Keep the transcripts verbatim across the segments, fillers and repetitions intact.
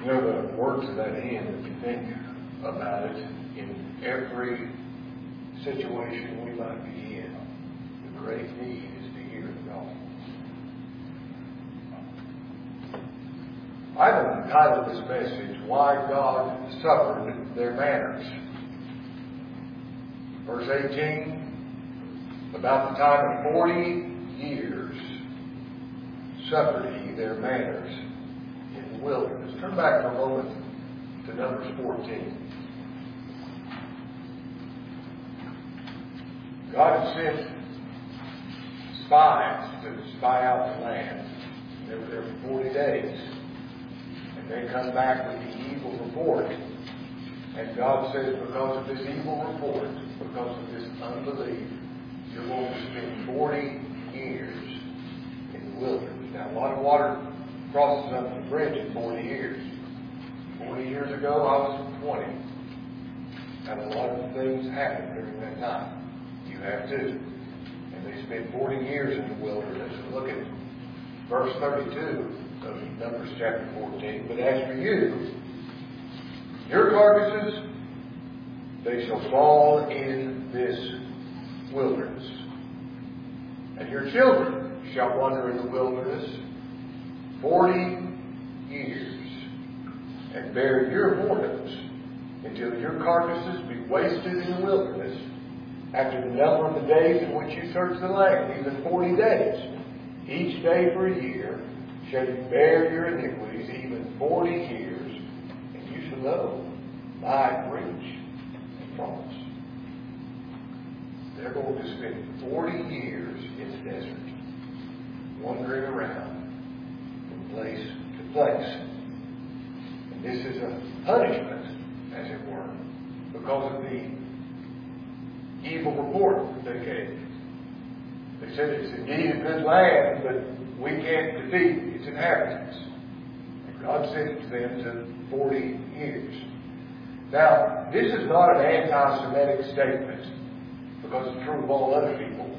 You know, the words of that hymn, if you think about it, in every situation we might be in, the great need is to hear the gospel. I've entitled this message, Why God Suffered Their Manners. Verse eighteen, about the time of forty years suffered he their manners in the wilderness. Turn back for a moment to Numbers fourteen. God had sent spies to spy out the land. They were there for forty days. And they come back with the evil report. And God says, because of this evil report, because of this unbelief, you're going to spend forty years in the wilderness. Now, a lot of water crosses up the bridge in forty years. forty years ago, I was twenty. And a lot of things happened during that time. You have too. And they spent forty years in the wilderness. And look at verse thirty-two of Numbers chapter fourteen. But as for you, your carcasses, they shall fall in this wilderness. And your children shall wander in the wilderness forty years, and bear your whoredoms, until your carcasses be wasted in the wilderness, after the number of the days in which you search the land, even forty days. Each day for a year shall you bear your iniquities, even forty years, and you shall know my reach and promise. They're going to spend forty years in the desert, wandering around from place to place. And this is a punishment, as it were, because of the evil report that they gave. They said it's indeed a good land, but we can't defeat its inhabitants. And God sentenced them to forty years. Now, this is not an anti-Semitic statement, because it's true of all other people.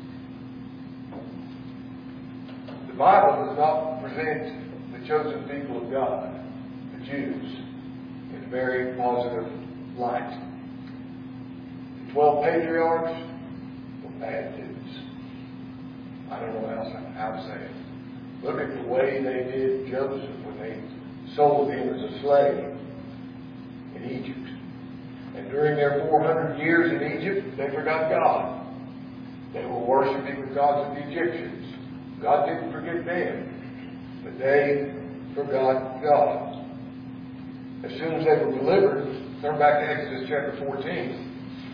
The Bible does not present the chosen people of God, the Jews, in a very positive light. The twelve patriarchs were bad dudes. I don't know how else how to say it. Look at the way they did Joseph when they sold him as a slave in Egypt. And during their four hundred years in Egypt, they forgot God. They were worshiping the gods of the Egyptians. God didn't forget them, but they forgot God. As soon as they were delivered, turn back to Exodus chapter fourteen.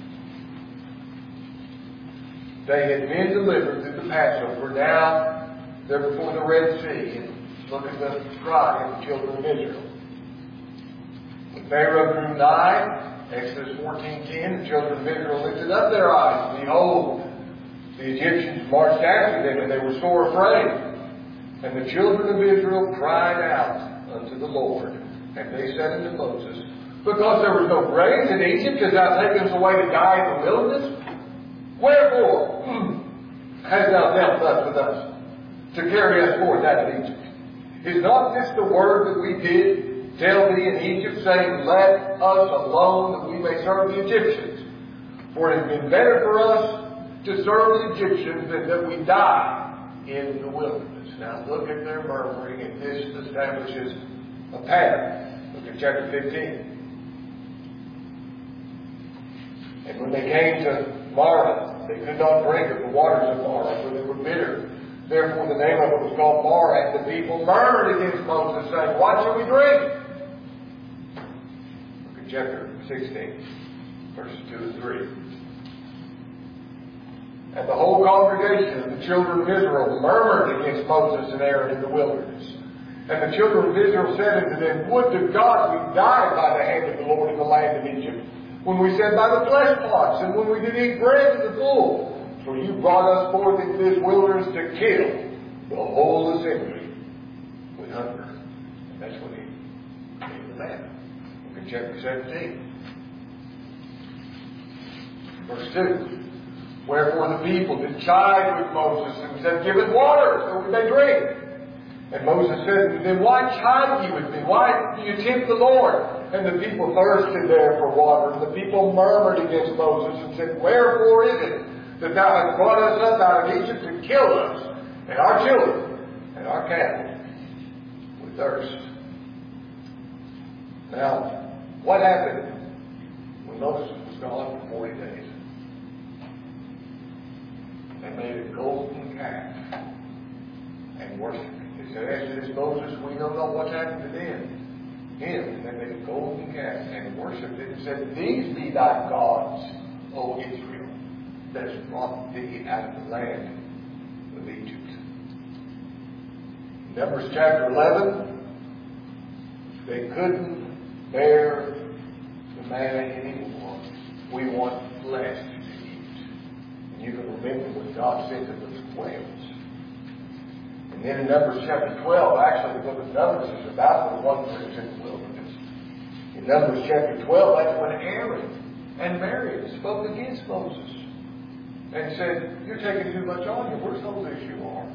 They had been delivered through the Passover. Now they're before the Red Sea. And look at the cry of the children of Israel. When Pharaoh drew nigh, Exodus fourteen ten, the children of Israel lifted up their eyes. Behold, the Egyptians marched after them, and they were sore afraid. And the children of Israel cried out unto the Lord. And they said unto Moses, because there was no grain in Egypt, hast thou taken us away to die in the wilderness? Wherefore hast thou dealt thus with us, to carry us forth out of Egypt? Is not this the word that we did tell thee in Egypt, saying, let us alone, that we may serve the Egyptians? For it has been better for us to serve the Egyptians than that we die in the wilderness. Now look at their murmuring, and this establishes a pattern. Look at chapter fifteen. And when they came to Marah, they could not drink of the waters of Marah, for they were bitter. Therefore the name of it was called Marah. And the people murmured against Moses, saying, what shall we drink? Look at chapter sixteen, verses two and three. And the whole congregation of the children of Israel murmured against Moses and Aaron in the wilderness. And the children of Israel said unto them, would to God we died by the hand of the Lord in the land of Egypt, when we sat by the flesh pots, and when we did eat bread to the full. For you brought us forth into this wilderness to kill the whole assembly with hunger. And that's what he gave the manna. Look at chapter seventeen. Verse two. Wherefore the people did chide with Moses, and said, give us water, so we may drink. And Moses said, then why chide ye with me? Why do you tempt the Lord? And the people thirsted there for water. And the people murmured against Moses and said, wherefore is it that thou hast brought us up out of Egypt to kill us and our children and our cattle with thirst? Now, what happened when Moses was gone for forty days? They made a golden calf and worshipped it. They said, after this Moses, we don't know what happened to them. Him. And they made a golden calf and worshipped it and said, these be thy gods, O Israel, that has brought thee out of the land of Egypt. Numbers chapter eleven, they couldn't bear the manna anymore. We want flesh to eat. And you can remember when God sent them those quails. And then in Numbers chapter twelve, actually the book of Numbers is about the one that was in the wilderness. In Numbers chapter twelve, that's when Aaron and Miriam spoke against Moses and said, you're taking too much on you. We're so as you are.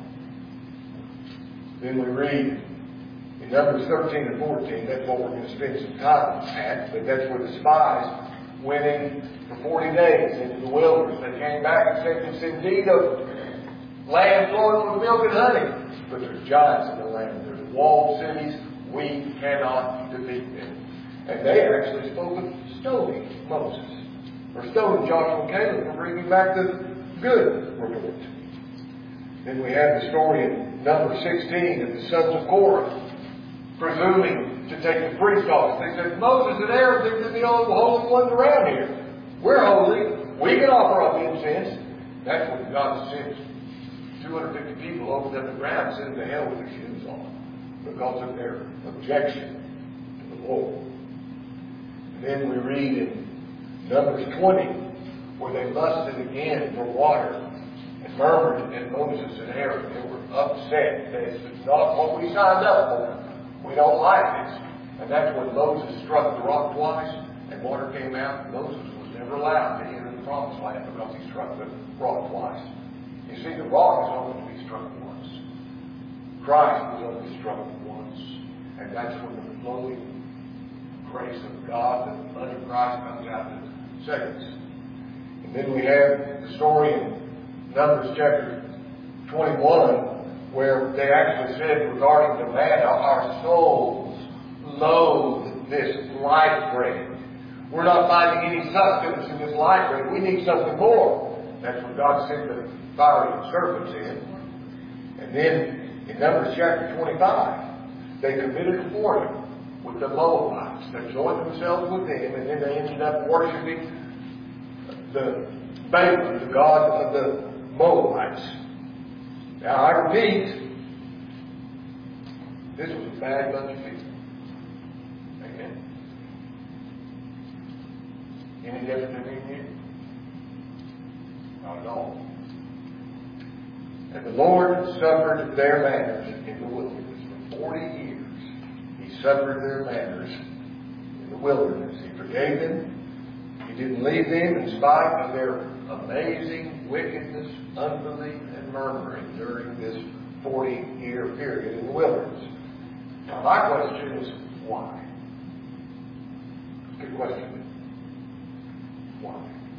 Then we read in Numbers thirteen and fourteen, that's what we're going to spend some time at, but that's where the spies went in for forty days into the wilderness. They came back and said, it's indeed a land flowing with milk and honey. But there's giants in the land. There's walled cities. We cannot defeat them. And they actually spoke of stoning Moses. Or stoning Joshua and Caleb for bringing back the good report. Then we have the story in Numbers sixteen of the sons of Korah presuming to take the priest office. They said, Moses and Aaron, they're the only holy ones around here. We're holy. We can offer up incense. That's when God sent two hundred fifty people over the ground, sent them to hell with their shoes on because of their objection to the Lord. And then we read in Numbers twenty where they lusted again for water and murmured at Moses and Aaron. They were upset. They said, it's not what we signed up for. We don't like this. And that's when Moses struck the rock twice and water came out. Moses was never allowed to enter the promised land because he struck the rock twice. You see, the rock is only to be struck once. Christ was only struck once. And that's when the flowing grace of God, the blood of Christ comes out and saves. And then we have the story in Numbers chapter twenty-one where they actually said regarding the manna, our souls loathe this light bread. We're not finding any sustenance in this light bread. We need something more. That's when God sent the fiery serpents in. And then in Numbers chapter twenty-five, they committed a whoredom with the Moabites. They joined themselves with them, and then they ended up worshiping the Balaam, the god of the Moabites. Now I repeat, this was a bad bunch of people. Amen. Any different than you? Not at all. And the Lord suffered their manners in the wilderness for forty years. He suffered their manners in the wilderness. He forgave them. He didn't leave them in spite of their amazing wickedness, unbelief, and murmuring during this forty-year period in the wilderness. Now my question is, why? Good question. Why?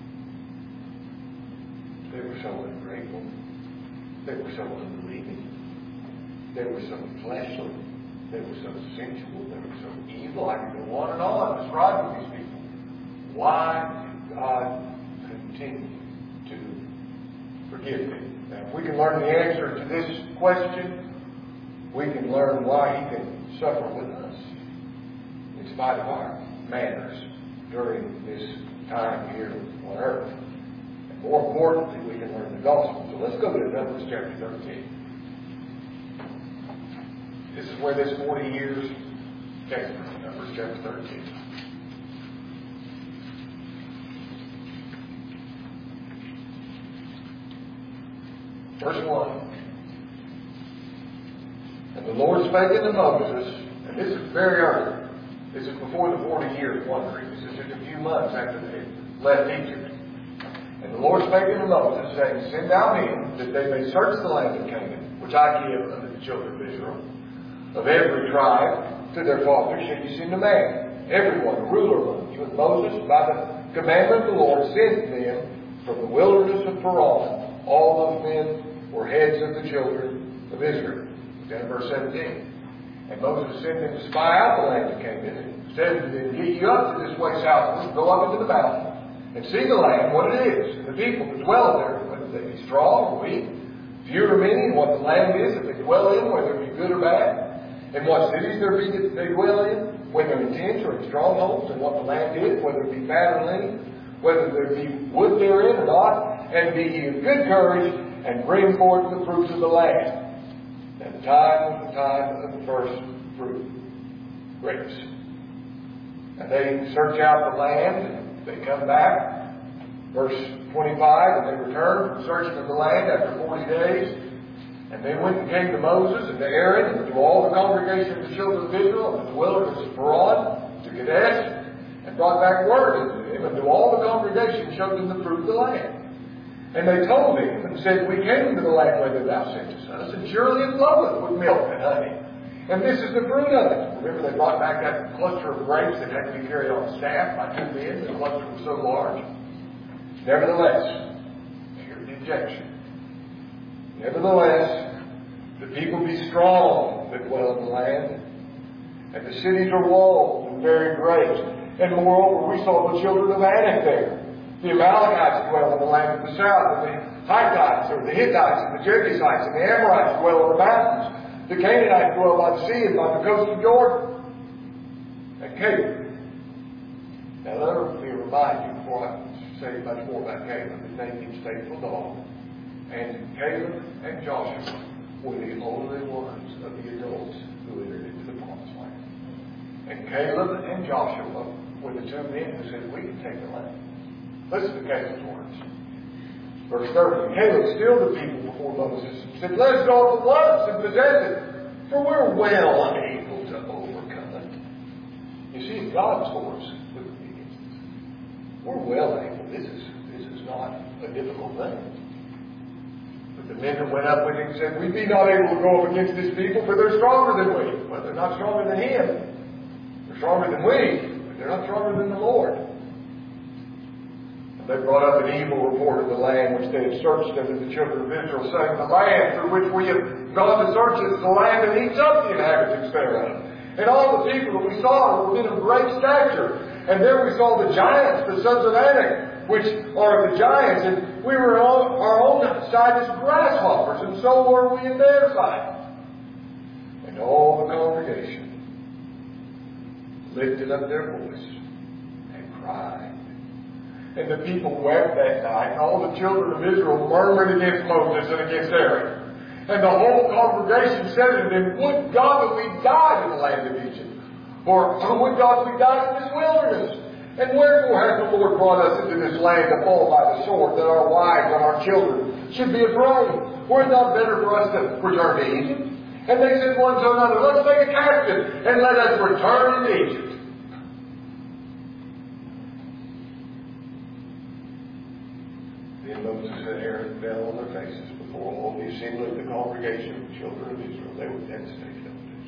They were so ungrateful. They were so unbelieving. They were so fleshly. They were so sensual. They were so evil. I could go on and on describing these people. Why did God continue to forgive them? Now, if we can learn the answer to this question, we can learn why He can suffer with us in spite of our manners during this time here on earth. And more importantly, we can learn the gospel. So let's go to Numbers chapter thirteen. This is where this forty years came from. Numbers chapter thirteen. Verse one. And the Lord spake unto Moses, and this is very early. This is before the forty years wandering. This is just a few months after they left Egypt. And the Lord spake unto Moses, saying, Send thou men, that they may search the land of Canaan, which I give unto the children of Israel. of every tribe to their fathers shall ye send a man, every one a ruler among you. And Moses, by the commandment of the Lord, sent them from the wilderness of Paran. All those men were heads of the children of Israel. Down in verse seventeen. And Moses sent them to spy out the land of Canaan, and said to them, get you up to this way southward, go up into the mountain, and see the land, what it is, and the people that dwell there, whether they be strong or weak, few or many, and what the land is that they dwell in, whether it be good or bad, and what cities there be that they dwell in, whether in tents or in strongholds, and what the land is, whether it be fat or lean, whether there be wood therein or not, and be ye of good courage, and bring forth the fruits of the land. And the time was the time of the first fruit, grapes. And they search out the land, and they come back. Verse twenty-five, and they returned from searching of the land after forty days. And they went and came to Moses and to Aaron and to all the congregation of the children of Israel and to the wilderness of Paran, to Kadesh, and brought back word unto them, and to all the congregation showed them the fruit of the land. And they told him and said, we came into the land whither thou sentest us, and surely it floweth with milk and honey. And this is the fruit of it. Remember, they brought back that cluster of grapes that had to be carried on a staff by two men. The cluster was so large. Nevertheless, here's the objection. Nevertheless, the people be strong that dwell in the land, and the cities are walled and very great. And moreover, we saw the children of Anak there. The Amalekites dwell in the land of the south, and the Hittites, or the Hittites, and the Jebusites, and the Amorites dwell in the mountains. The Canaanites dwell by the sea and by the coast of Jordan. And Caleb. Now let me remind you, before I say much more about Caleb, his name means faithful dog. And Caleb and Joshua were the only ones of the adults who entered into the promised land. And Caleb and Joshua were the two men who said, we can take the land. Listen to Caleb's words. Verse thirty. Caleb stilled the people before Moses and said, let us go at once and possess it, for we're well able to overcome it. You see, God's for us, who would be against us? We're well able. This is, this is not a difficult thing. But the men that went up with him said, we be not able to go up against this people, for they're stronger than we. Well, they're not stronger than him. They're stronger than we, but they're not stronger than the Lord. They brought up an evil report of the land which they had searched unto the children of Israel, saying, the land through which we have gone to search is the land that eats up the inhabitants thereof. And all the people that we saw were men of great stature. And there we saw the giants, the sons of Anak, which are the giants. And we were on our own side as grasshoppers, and so were we in their side. And all the congregation lifted up their voice and cried. And the people wept that night, and all the children of Israel murmured against Moses and against Aaron. And the whole congregation said to them, would God that we died in the land of Egypt, or would God that we died in this wilderness? And wherefore has the Lord brought us into this land to fall by the sword, that our wives and our children should be afraid? Were it not better for us to return to Egypt? And they said one to another, let's take a captive, and let us return into Egypt. Then Moses and Aaron fell on their faces before all the assembly of the congregation of the children of Israel. They were devastated over this.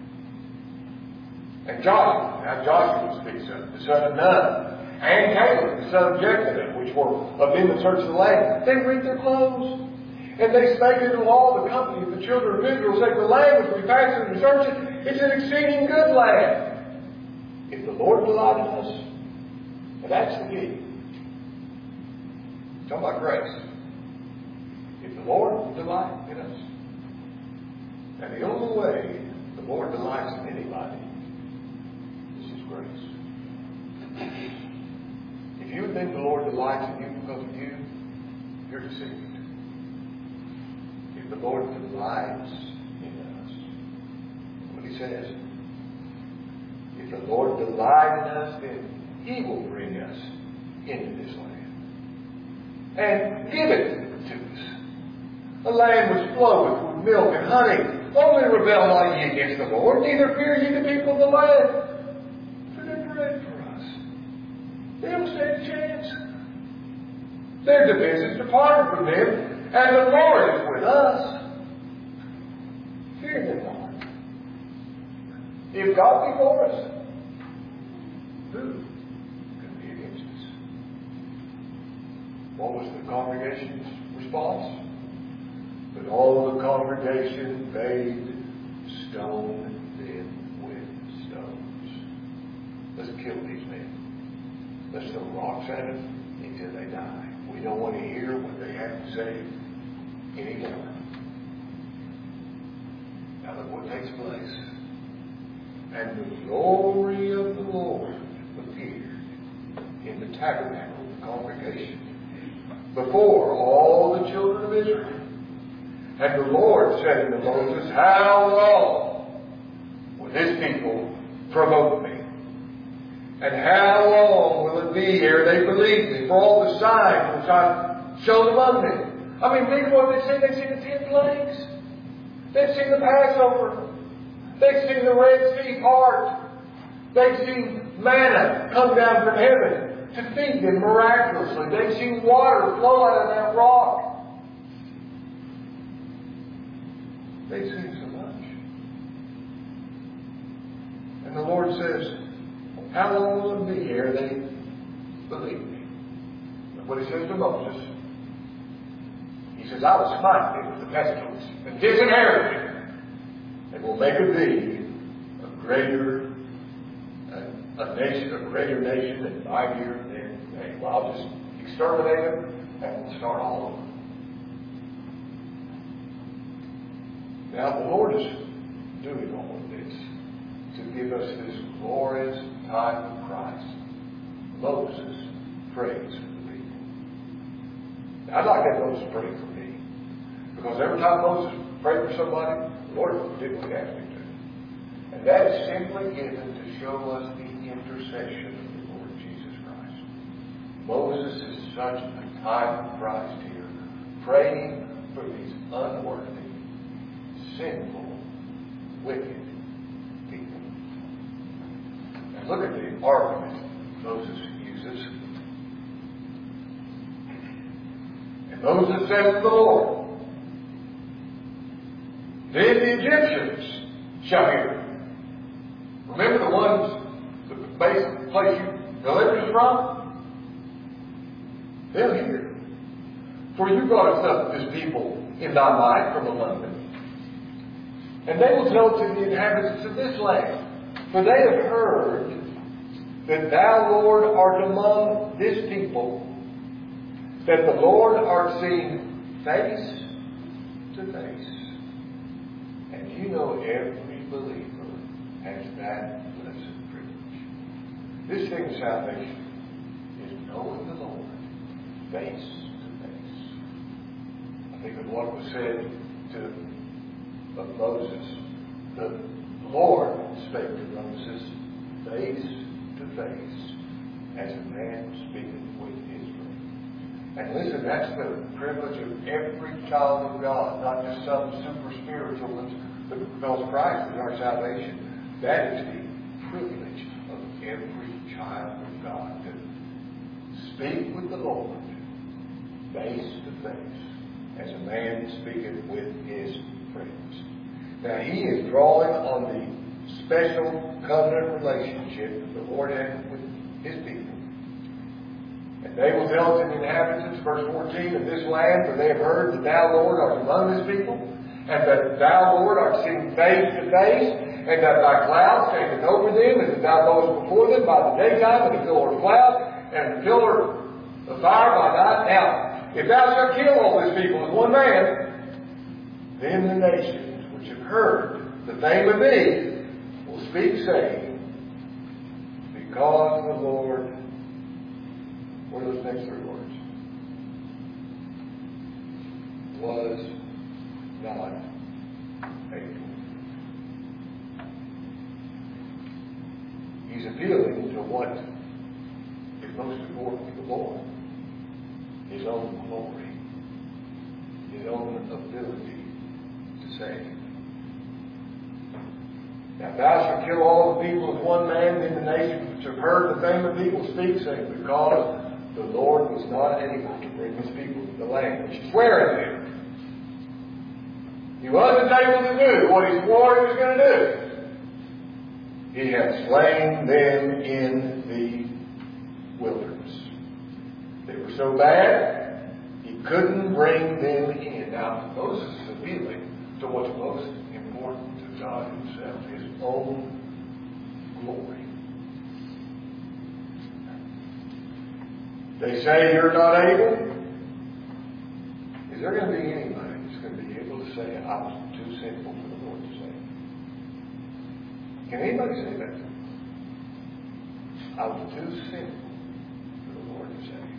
And Joshua, now Joshua speaks of, the son of Nun, and Caleb, the son of Jephunneh, which were of them that searched the land, they rent their clothes. And they spake unto all the company of the children of Israel, saying, the land which we passed through to search it, it's an exceeding good land. If the Lord delight in us, and that's the key. Talking about grace. If the Lord delights in us, and the only way the Lord delights in anybody is His grace. If you think the Lord delights in you because of you, you're deceived. If the Lord delights in us, what He says, if the Lord delights in us, then He will bring us into this land and give it to us. A land which floweth with milk and honey. Only rebel not ye against the Lord, neither fear ye the people of the land. For they're bread for us. They don't stand a chance. Their defense is departed from them, and the Lord is with us. Fear them not. If God be for us, who can be against us? What was the congregation's response? But all the congregation bade stone them with stones. Let's kill these men. Let's throw rocks at them until they die. We don't want to hear what they have to say anymore. Now look what takes place. And the glory of the Lord appeared in the tabernacle of the congregation before all the children of Israel. And the Lord said unto Moses, how long will this people provoke me? And how long will it be ere they believe me for all the signs which I showed among them? I mean, think of what they've seen. They've seen the ten plagues. They've seen the Passover. They've seen the Red Sea part. They've seen manna come down from heaven to feed them miraculously. They've seen water flow out of that rock. They've seen so much. And the Lord says, how long will it be here they believe me? Look what he says to Moses. He says, I will smite thee with the pestilence and disinherit thee, and will make of thee a greater a, a nation, a greater nation and mightier than they. Well, I'll just exterminate them and we'll start all over. Now the Lord is doing all of this to give us this glorious type of Christ. Moses prays for the people. Now, I'd like to have Moses pray for me. Because every time Moses prayed for somebody, the Lord did what he asked him to. And that is simply given to show us the intercession of the Lord Jesus Christ. Moses is such a type of Christ here, praying for these unworthy, sinful, wicked people. And look at the argument Moses uses. And Moses said to the Lord, then the Egyptians shall hear. Remember the ones, the basic place you delivered us from? They'll hear. For you brought us up this people in thy might from among them. And they will tell to the inhabitants of this land, for they have heard that thou, Lord, art among this people, that the Lord art seen face to face. And you know every believer has that blessed privilege. This thing of salvation is knowing the Lord face to face. I think of what was said to of Moses. The Lord spake to Moses face to face as a man speaking with his friend. And listen, that's the privilege of every child of God, not just some super spiritual ones, but because Christ is our salvation. That is the privilege of every child of God, to speak with the Lord face to face as a man speaking with his friends. Now he is drawing on the special covenant relationship that the Lord has with his people. And they will tell to the inhabitants, verse fourteen, of this land, for they have heard that thou, Lord, art among this people, and that thou, Lord, art seen face to face, and that thy cloud standeth over them, and that thou goest before them by the daytime in a pillar of cloud, and a pillar of fire by night. Now, if thou shalt kill all this people as one man, then the nations which have heard the name of thee will speak, saying, because the Lord, what are those next three words? Was not able. He's appealing to what is most important to the Lord. His own glory. His own ability to save. Now, thou shalt kill all the people as one man, then the nations which have heard the fame of thee will speak, saying, because the Lord was not able to bring his people to the land which he sware unto them. He wasn't able to do what he swore he was going to do. He had slain them in the wilderness. They were so bad, He couldn't bring them in. Now, Moses is appealing to what's most important to God Himself, His own glory. They say you're not able. Is there going to be anybody that's going to be able to say, I was too sinful for the Lord to save? Can anybody say that? I was too sinful for the Lord to save.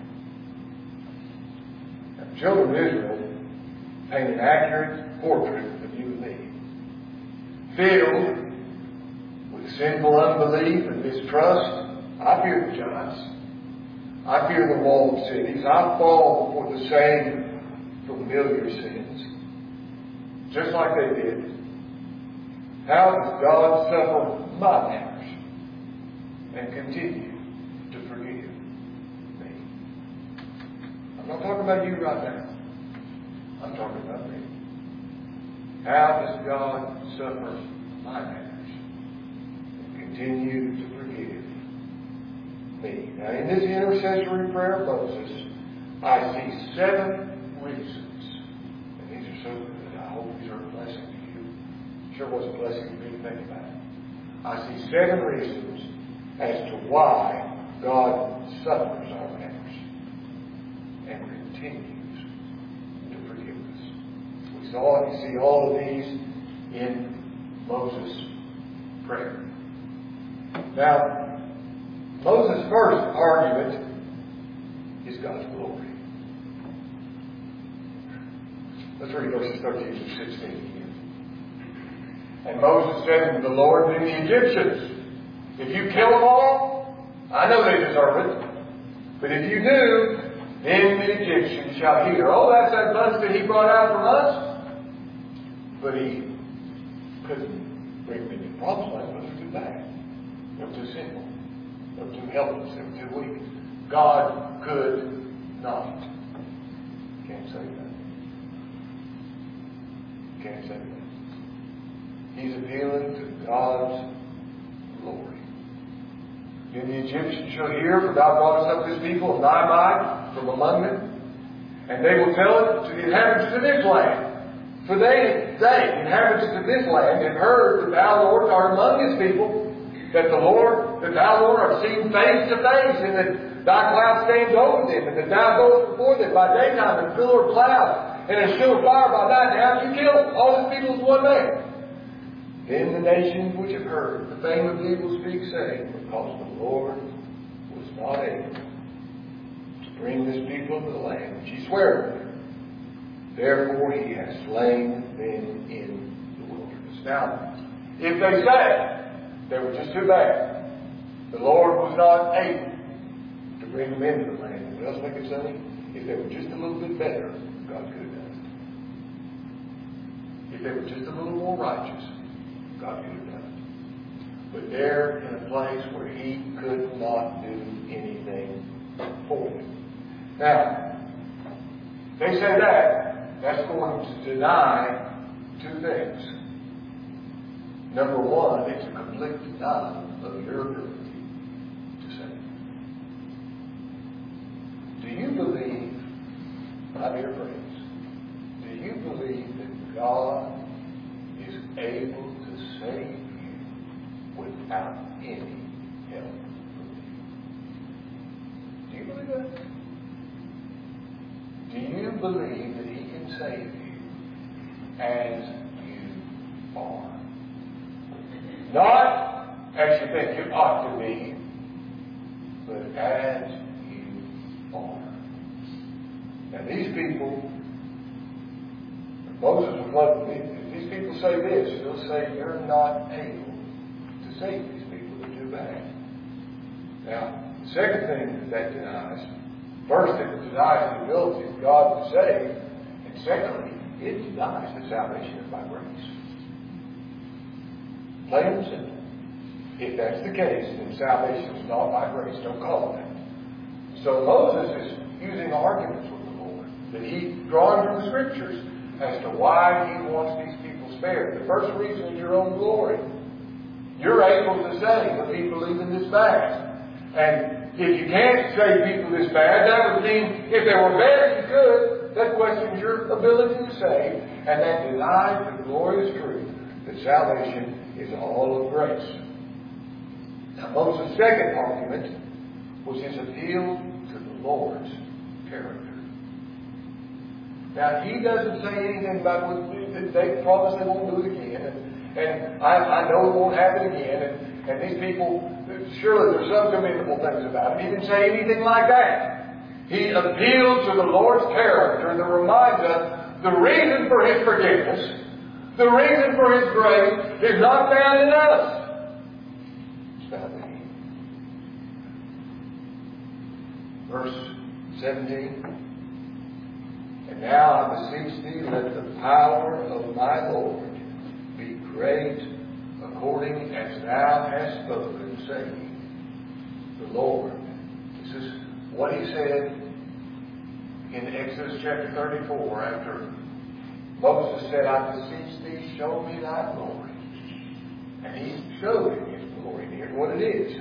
Now, the children of Israel paint an accurate portrait of you and me. Filled with sinful unbelief and mistrust. I fear the giants. I fear the walled cities. I fall before the same familiar sins, just like they did. How does God suffer my matters and continue to forgive me? I'm not talking about you right now. I'm talking about me. How does God suffer my matters and continue to forgive me? Now, in this intercessory prayer of Moses, I see seven reasons. And these are so good. I hope these are a blessing to you. Sure was a blessing to me to think about it. I see seven reasons as to why God suffers our matters and continues to forgive us. We saw you see all of these in Moses' prayer. Now, Moses' first argument is God's glory. Let's read verses thirteen to sixteen again. And Moses said to the Lord to the Egyptians, if you kill them all, I know they deserve it. But if you do, then the Egyptians shall hear. Oh, that's that bunch that he brought out from us. But he couldn't bring them into the promised land because they were too bad. They were too sinful. They were too helpless. They were too weak. God could not. Can't say that. Can't say that. He's appealing to God's glory. Then the Egyptians shall hear, for thou broughtest up this people of thy might from among them, and they will tell it to the inhabitants of this land. For they, they, inhabitants of this land, have heard that thou, Lord, art among this people, that the Lord, that thou, Lord, art seen face to face, and that thy cloud stands over them, and that thou goest before them by daytime in pillar of cloud, and a shield of fire by night. Now you kill all these people with one man. Then the nations which have heard the fame of thee will speak, saying, because the Lord was not able to bring this people to the land which he sware to them, therefore he has slain them in the wilderness. Now, if they say they were just too bad, the Lord was not able to bring them into the land, what else make it say? If they were just a little bit better, God could have done it. If they were just a little more righteous, God could have done it. But they're in a place where He could not do anything for them. Now, they say that, that's going to deny two things. Number one, it's a complete denial of your ability to save. Do you believe, my dear friends, do you believe that God is able to save you without any help from you? Do you believe that? Do you believe that He can save you as you are? Not as you think you ought to be, but as you are. Now these people, Moses was loving me. If these people say this, they'll say you're not able to save these people. They're too bad. Now, the second thing that that denies, first it denies the ability of God to save, and secondly, it denies that salvation is by grace. Plain and simple. If that's the case, then salvation is not by grace. Don't call it that. So Moses is using arguments with the Lord that he drawing from the Scriptures as to why he wants these people spared. The first reason is your own glory. You're able to say when people leaving this bad. And if you can't say people this bad, that would mean if they were bad, you could. That questions your ability to save. And that denies the glorious truth that salvation is all of grace. Now Moses' second argument was his appeal to the Lord's character. Now he doesn't say anything about what they promise they won't do it again. And, and I, I know it won't happen again. And, and these people, surely there's some commendable things about it. He didn't say anything like that. He appealed to the Lord's character that reminds us the reason for His forgiveness, the reason for His grace is not found in us. It's found in Him. Verse seventeen. And now I beseech thee, let the power of my Lord be great, according as thou hast spoken, saying, the Lord. This is what He said in Exodus chapter thirty-four, after Moses said, I beseech thee, show me thy glory. And He showed him His glory. And here's what it is.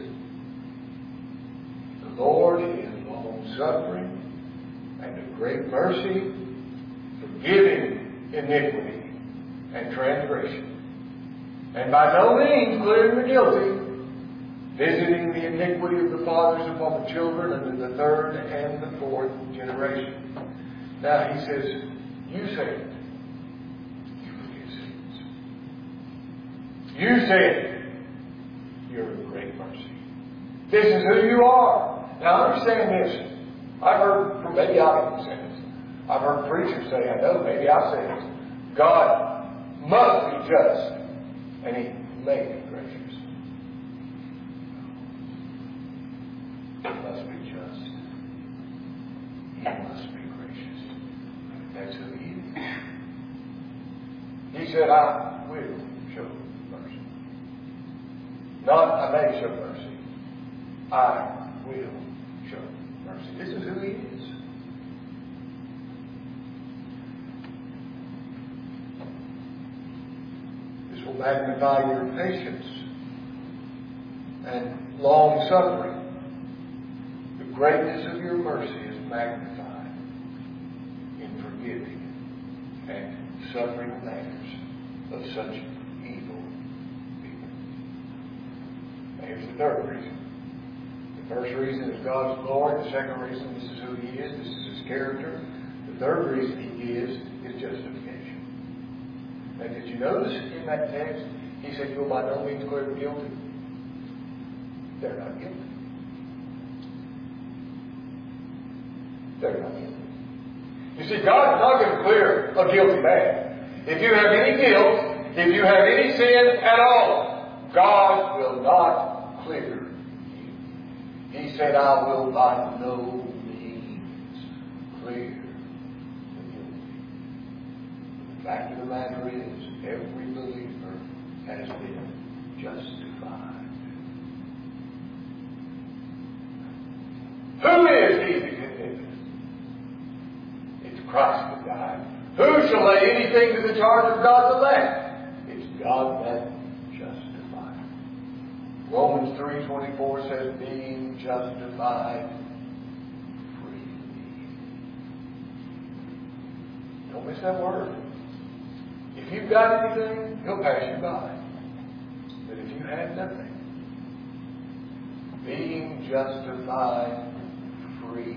The Lord is long-suffering and of great mercy, forgiving iniquity and transgression, and by no means clearing the guilty, visiting the iniquity of the fathers upon the children unto the third and the fourth generation. Now He says, you say it. You forgive sins. You say it. You're of great mercy. This is who you are. Now understand this. I've heard, from maybe I didn't say this. I've heard preachers say, I know, maybe I said it. God must be just, and He may be gracious. He must be just. He must be gracious. That's who He is. He said, I will show mercy. Not I may show mercy. I will show mercy. This is who He is. This will magnify your patience and long suffering. The greatness of your mercy is magnified in forgiving and suffering matters of such evil people. Now here's the third reason. The first reason is God's glory. The second reason, this is who He is. This is His character. The third reason He gives is justification. Now, did you notice in that text, He said, you'll by no means clear the guilty. They're not guilty. They're not guilty. You see, God's not going to clear a guilty man. If you have any guilt, if you have any sin at all, God will not clear. He said, I will by no means clear the guilty. The fact of the matter is, every believer has been justified. Who is he that condemneth? It's Christ that died. Who shall lay anything to the charge of God's elect? It's God that justifies. Romans three twenty-four says, being justified freely. Don't miss that word. If you've got anything, He'll pass you by. But if you have nothing, being justified freely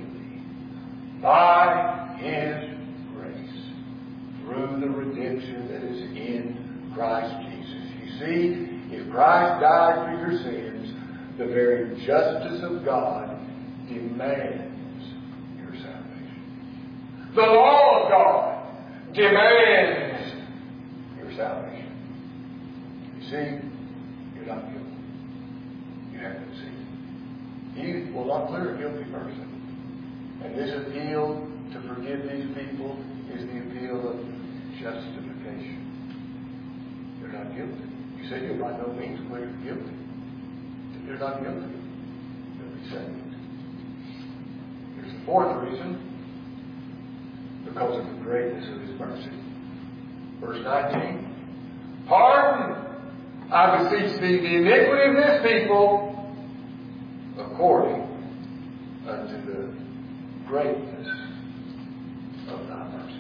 by His grace through the redemption that is in Christ Jesus. You see, if Christ died for your sins, the very justice of God demands your salvation. The law of God demands your salvation. You see, you're not guilty. You haven't seen. He will not clear a guilty person. And this appeal to forgive these people is the appeal of justification. They're not guilty. You say you're by no means clear guilty. If you're not guilty, you'll be saved. Here's the fourth reason. Because of the greatness of His mercy. Verse nineteen. Pardon I beseech thee the iniquity of this people according unto the greatness of thy mercy.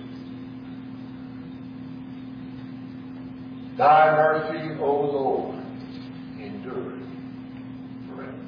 Thy mercy, O Lord, endureth forever.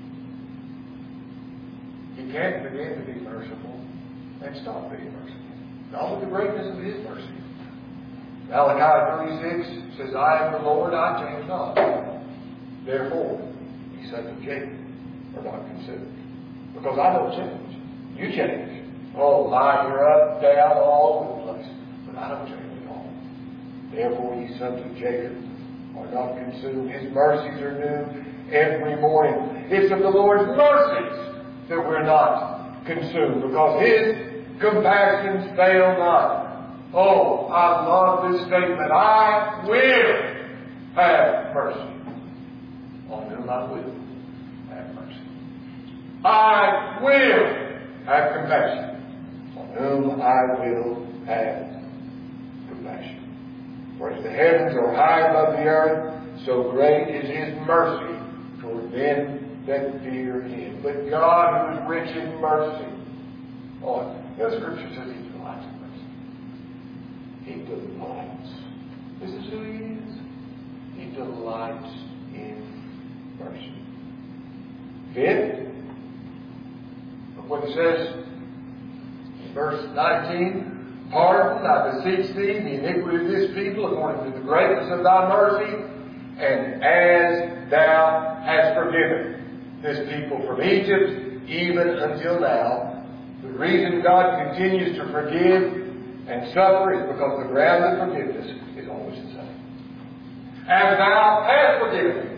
You can't begin to be merciful and stop being merciful. Not with the greatness of His mercy. Malachi three six says, I am the Lord, I change not. Therefore, ye sons of Jacob are not considered. Because I don't change. You change. Oh, line, you're up, down, all over the place. But I don't change at all. Therefore, ye sons of Jacob are not consumed. His mercies are new every morning. It's of the Lord's mercies that we're not consumed. Because His compassions fail not. Oh, I love this statement. I will have mercy on whom I will have mercy. I will have compassion on whom I will have compassion. For as the heavens are high above the earth, so great is His mercy toward them that fear Him. But God, who is rich in mercy, oh, the Scripture says He delights in mercy. He delights. This is who He is. He delights in mercy. Fifth, look what it says in verse nineteen. Pardon, I beseech thee, the iniquity of this people according to the greatness of thy mercy, and as thou hast forgiven this people from Egypt, even until now. The reason God continues to forgive and suffer is because the ground of forgiveness is always the same. As thou hast forgiven.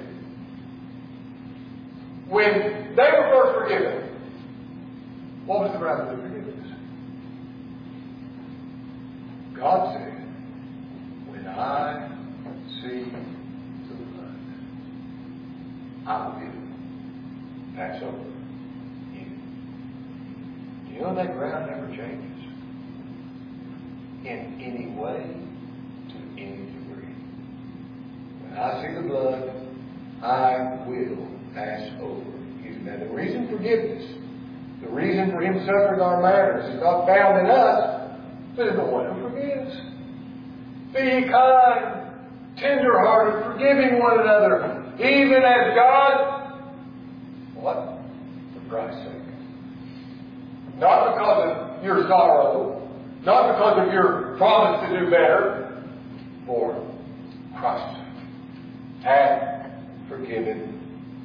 When they were first forgiven, what was the ground of the forgiveness? God said, when I see the blood, I will pass over you. You know that ground never changes. In any way, to any degree. When I see the blood, I will pass over you. Now the reason forgiveness, the reason for Him suffering our matters is not found in us, but in the one who forgives. Be ye kind, tender-hearted, forgiving one another, even as God, what? For Christ's sake. Not because of your sorrow, not because of your promise to do better, for Christ's sake, hath forgiven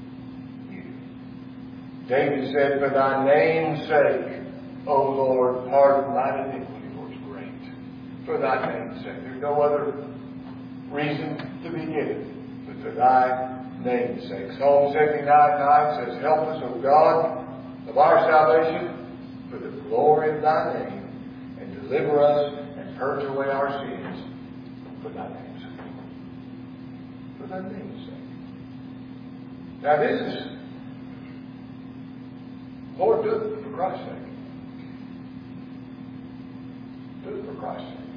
you. David said, for thy name's sake, O Lord, pardon mine iniquity, for it's great. For thy name's sake. There's no other reason to be given, but for thy name's sake. Psalm seventy-nine nine says, help us, O God, of our salvation, for the glory of thy name. Deliver us and purge away our sins for thy name's sake. For thy name's sake. Now this is, Lord, do it for Christ's sake. Do it for Christ's sake.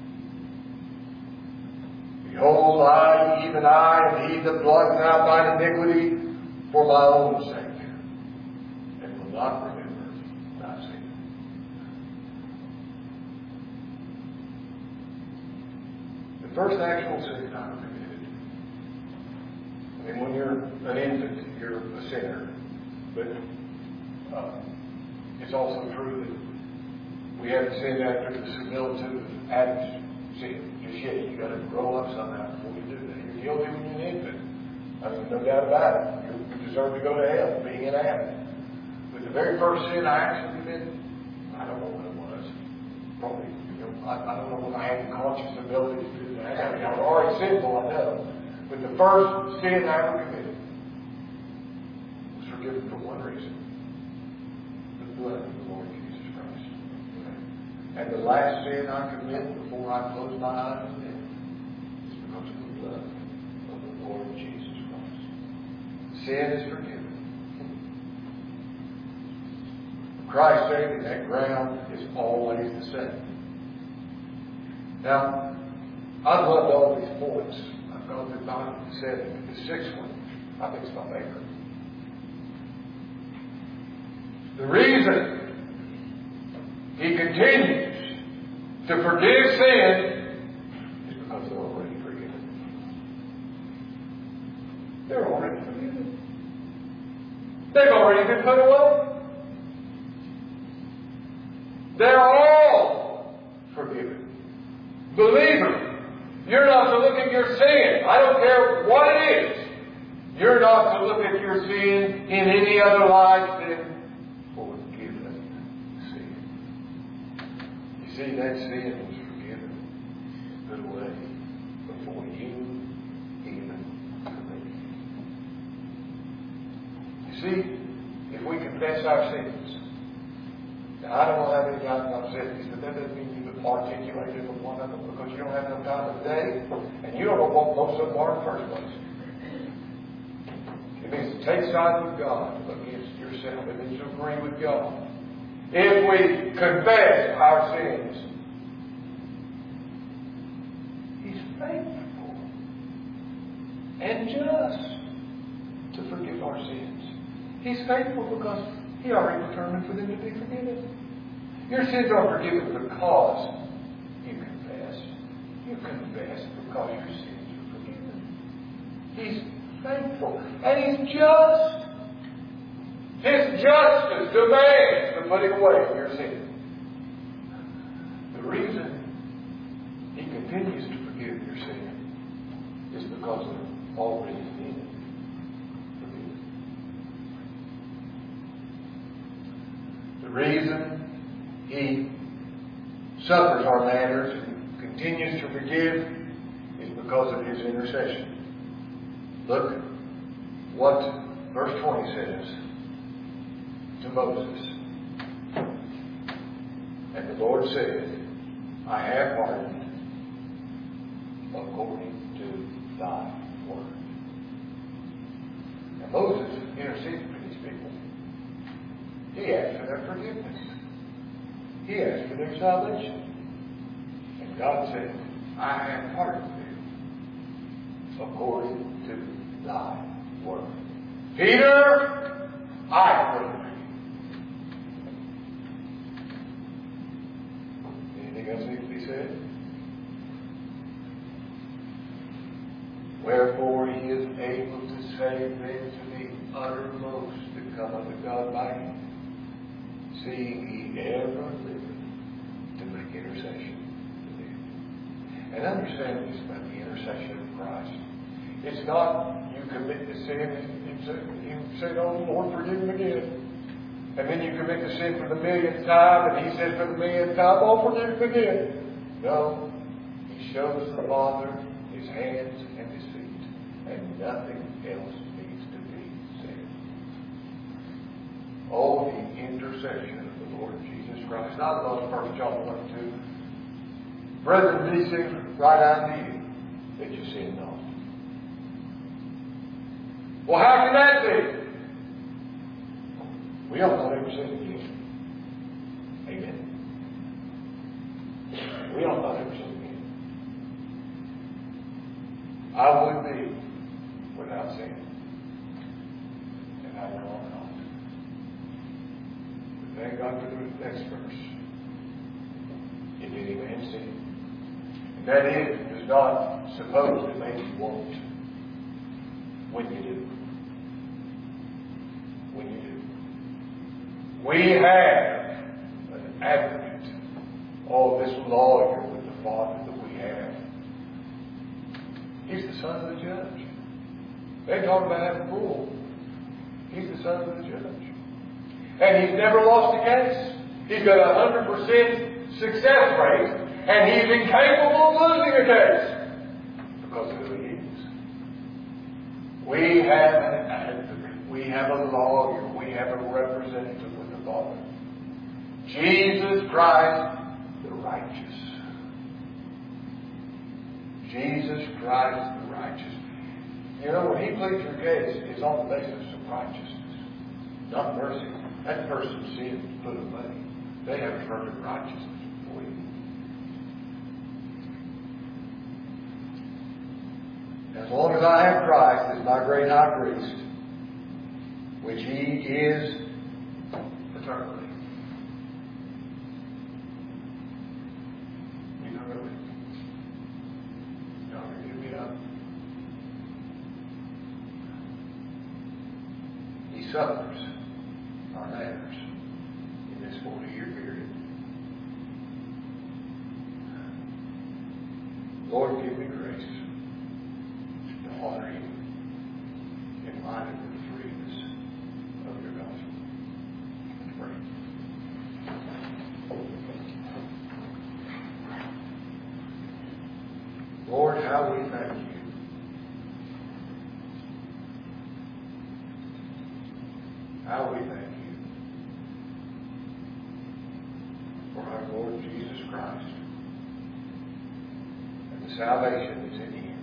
Behold, I, even I, and He that blots out thine iniquity for my own sake, and will not remember thy sin. The first actual sin I committed. I mean, when you're an infant, you're a sinner. But uh, it's also true that we haven't sinned after the similitude of Adam's sin. Just yet, you got to grow up somehow before you do that. You're guilty when you're an infant. I mean, no doubt about it. You deserve to go to hell, being an Adam. But the very first sin I actually committed, I don't know what it was. Probably, you know, I, I don't know if I had the conscious ability to do that. I mean, I was already sinful, I know. But the first sin I ever committed was forgiven for one reason. The blood of the Lord Jesus Christ. And the last sin I commit before I close my eyes to death is because of the blood of the Lord Jesus Christ. Sin is forgiven. Christ's sake, that ground is always the same. Now, I've loved all these points. I've know if it's not the seventh, the sixth one. I think it's my favorite. The reason He continues to forgive sin is because they're already forgiven. They're already forgiven. They've already been put away. They're all forgiven. Believer, you're not to look at your sin. I don't care what it is. You're not to look at your sin in any other light than forgiven sin. You see, that sin was forgiven, put away before you even believed. You see, if we confess our sins, now, I don't know how many times I've said this, but that doesn't mean you've articulated of one of them because you don't have enough time of the day and you don't know what most of them are in the first place. It means to take sides with God against yourself. It means to agree with God. If we confess our sins, He's faithful and just to forgive our sins. He's faithful because He already determined for them to be forgiven. Your sins are forgiven because you confess. You confess because your sins are forgiven. He's faithful and He's just. His justice demands the putting away of your sin. The reason He continues to forgive your sin is because they're already been forgiven. The reason He suffers our matters and continues to forgive is because of His intercession. Look what verse twenty says to Moses. And the Lord said, I have pardoned according to thy word. And Moses interceded for these people. He asked for their forgiveness. He asked for their salvation. And God said, I have pardoned them according to thy word. Peter, I forgive you. Anything else needs to be said? Wherefore He is able to save them to the uttermost that come unto God by Him, seeing He ever liveth to make intercession for them. And understand this about the intercession of Christ. It's not you commit the sin and you say, oh Lord, forgive me again. And then you commit the sin for the millionth time, and He says for the millionth time, oh, forgive me again. No. He shows the Father His hands and His feet, and nothing else needs to be said. Oh, the intercession of the Lord Jesus Christ. I love First John one and two. Brethren, these things write unto you that you sin not. Well, how can that be? We all not ever sin again. Amen. We all not ever sin again. I would be without sin. And I know I'm not. But thank God for the next verse. If any man sin. And that is, does not suppose that maybe you won't. When you do. When you do. We have an advocate. Oh, this lawyer with the Father that we have. He's the Son of the Judge. They talk about having a fool. He's the Son of the Judge. And He's never lost a case. He's got a hundred percent success rate, and He's incapable of losing a case because of who He is. We have an advocate. We have a lawyer. We have a representative with the Father. Jesus Christ, the righteous. Jesus Christ, the righteous. You know, when He pleads your case, it's on the basis of righteousness, not mercy. That person's sin is put away. They have perfect righteousness before you. As long as I have Christ as my great high priest, which He is eternally. You know really? Y'all can give me up. He suffers our matters in this forty-year period. Lord, give me grace to honor You in light of the freedom of Your gospel. Let's pray. Lord, how we thank You how we thank You for our Lord Jesus Christ and the salvation that's in Him.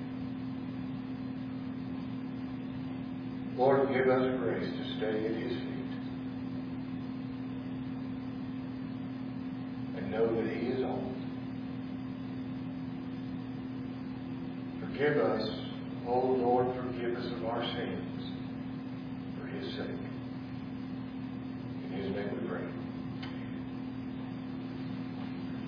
Lord, give us grace to stay at His feet and know that He is all. Forgive us, oh Lord, forgive us of our sins for His sake. In His name we pray.